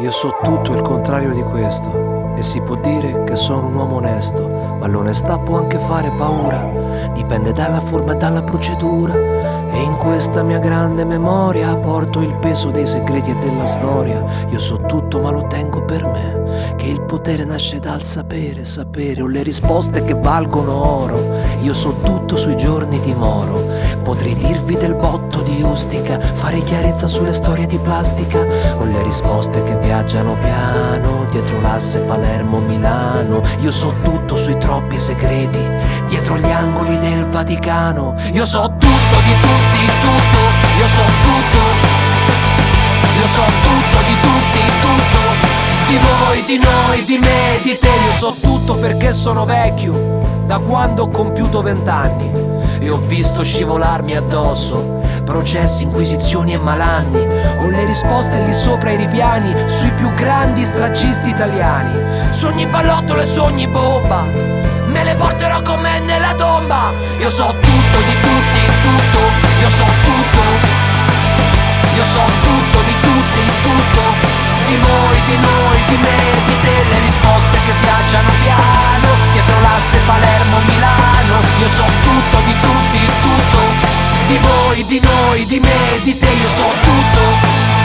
Io so tutto il contrario di questo. E si può dire che sono un uomo onesto, ma l'onestà può anche fare paura. Dipende dalla forma e dalla procedura. E in questa mia grande memoria porto il peso dei segreti e della storia. Io so tutto ma lo tengo per me, che il potere nasce dal sapere. Sapere, ho le risposte che valgono oro. Io so tutto sui giorni di Moro. Potrei dirvi del botto di Ustica, fare chiarezza sulle storie di plastica. Ho le risposte che viaggiano piano, dietro l'asse Palermo-Milano. Io so tutto sui troppi segreti, dietro gli angoli del Vaticano. Io so tutto di tutti, tutto. Io so tutto. Io so tutto di tutti, tutto. Di voi, di noi, di me, di te. Io so tutto perché sono vecchio, da quando ho compiuto 20 anni. E ho visto scivolarmi addosso processi, inquisizioni e malanni. Ho le risposte lì sopra i ripiani, sui più grandi stragisti italiani. Sogni pallottole, sogni bomba, me le porterò con me nella tomba. Io so tutto di tutti, tutto. Io so tutto. Io so tutto di tutti, tutto. Di voi, di noi, di me, di te. Le risposte che viaggiano piano, dietro l'asse Palermo-Milano. Io so tutto di tutti, tutto. Di voi, di noi, di me, di te. Io so tutto.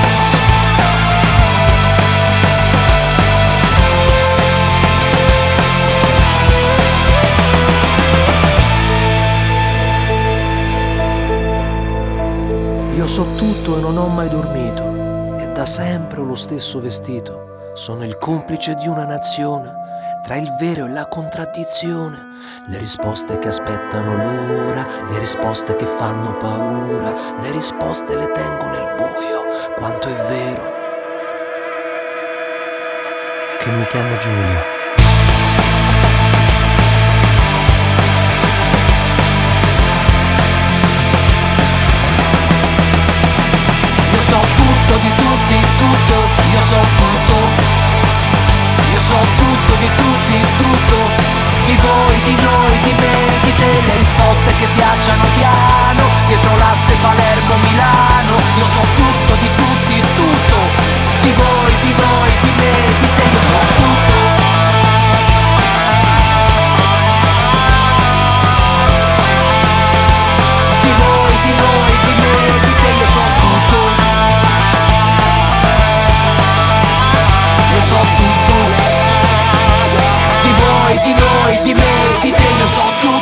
Io so tutto e non ho mai dormito, e da sempre ho lo stesso vestito. Sono il complice di una nazione, tra il vero e la contraddizione. Le risposte che aspettano l'ora, le risposte che fanno paura. Le risposte le tengo nel buio, quanto è vero che mi chiamo Giulio. Di tutti, tutto, io so tutto. Io so tutto di tutti, tutto. Di voi, di noi, di me, di te. Le risposte che viaggiano piano, dietro l'asse Palermo-Milano. Io so tutto di tutti, tutto. Di voi, di noi, di me, di te. Io so tutto. Di voi, di noi, di me, di te. Io so tutto. Io so tutto. Di voi, di noi, di me, di te. Io so tutto.